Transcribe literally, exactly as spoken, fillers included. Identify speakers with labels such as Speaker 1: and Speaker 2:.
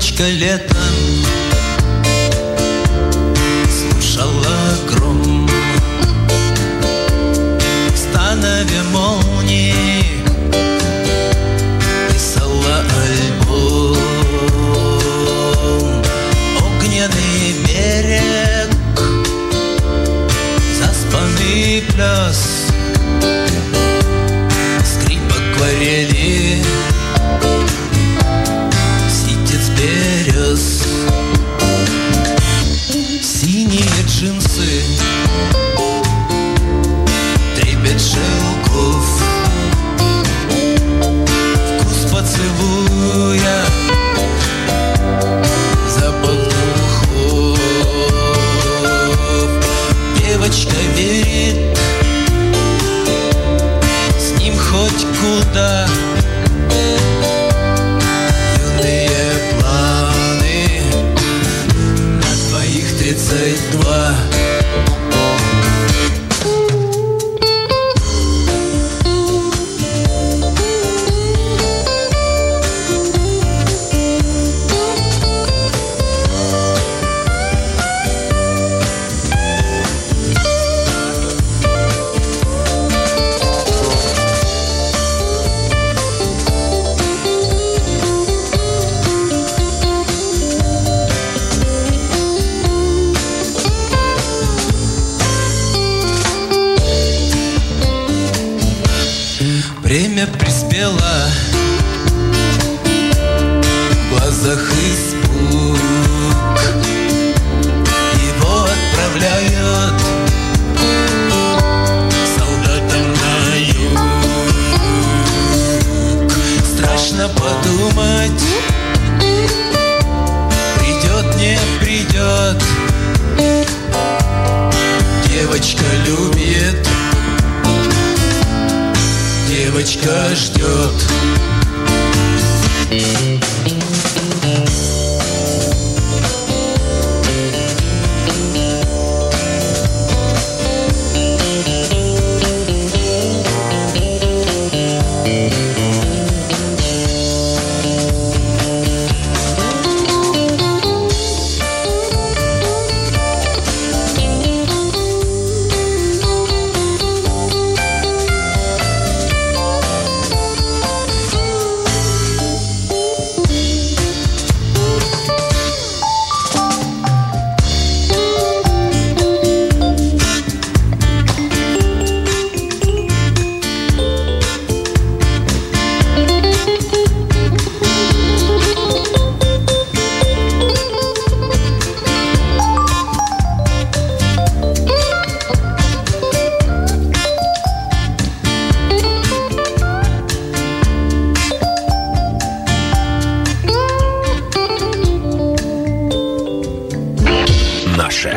Speaker 1: Девочка летом слушала гром, в станове молнии писала альбом. Огненный берег, заспанный пляс, скрип акварели, ситец берез. Синие джинсы, трепет шелков, вкус поцелуя, запах духов. Девочка верит, с ним хоть куда. Юные планы на двоих тридцать два. Время приспело, в глазах испуг. Его отправляют солдатам на юг. Страшно подумать, придет, не придет. Девочка любит, девочка ждет.